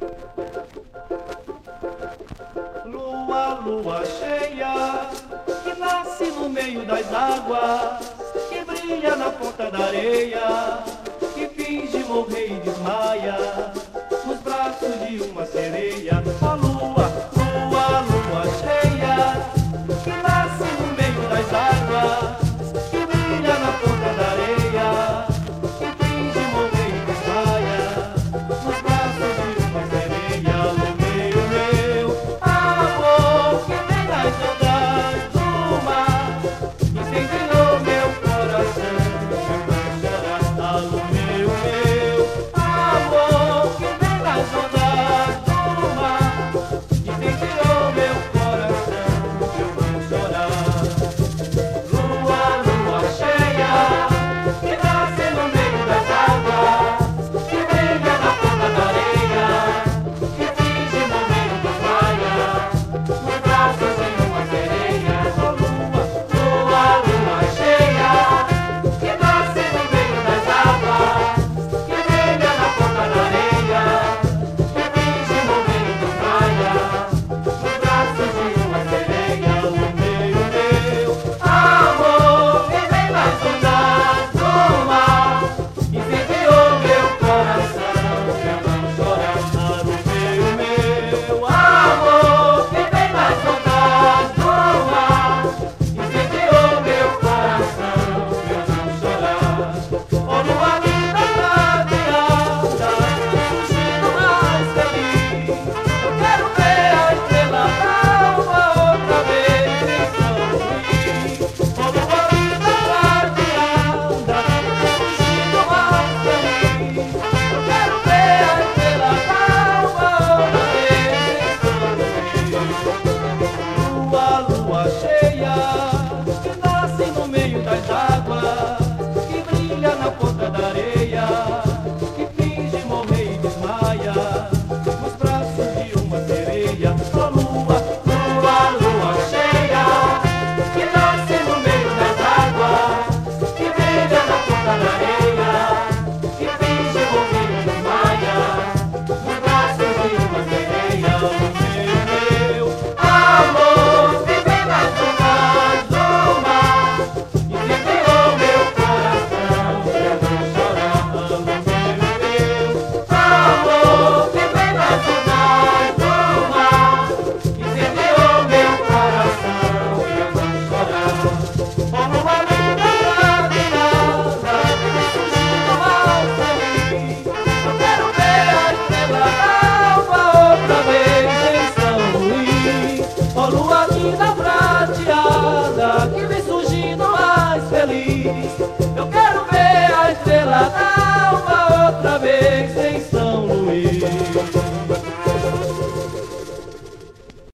Lua, lua cheia, que nasce no meio das águas, que brilha na ponta da areia, que finge morrer e desmaia nos braços de uma sereia. A lua, lua, lua cheia, que nasce no meio das águas, que brilha na ponta da areia, que finge morrer e desmaia nos braços de uma sereia. Meu amor, que vem das ondas do mar, incendiou meu coração, eu vou chorar. Alô, meu amor, que vem das ondas do mar, incendiou meu coração, eu vou chorar. Lua, lua cheia, que nasce no meio das águas, que brilha na ponta da areia, que finge morrer e desmaia nos braços de uma sereia. Oh, lua, lua, lua cheia, que nasce no meio das águas, que brilha na ponta da areia, que finge morrer e desmaia nos braços de uma sereia. O meu amor, que vem das ondas do mar, incendiou meu coração, eu não chorar. O meu amor, que vem das ondas do mar, incendiou meu coração, eu não chorar. Oh, lua linda prateada, surgindo mais feliz, eu quero ver a estrela d'alva outra vez em São Luís. Oh, lua linda prateada, surgindo mais feliz, eu quero ver a estrela d'alva outra vez em São Luís. Lua, lua cheia, que nasce no meio das águas, que brilha na ponta da areia, que finge morrer e desmaia nos braços de uma sereia. Oh, lua, lua, lua cheia, que nasce no meio das águas, que brilha na ponta da areia, que finge morrer e desmaia nos braços de uma sereia. O meu amor, que vem das ondas do mar, incendiou meu coração, eu vou chorar. O meu amor, que vem das ondas do mar, incendiou meu coração, eu vou chorar. Oh, lua linda prateada, surgindo mais feliz, eu quero ver a estrela d'alva outra vez em São Luís. Oh, lua linda prateada, que vem surgindo mais feliz,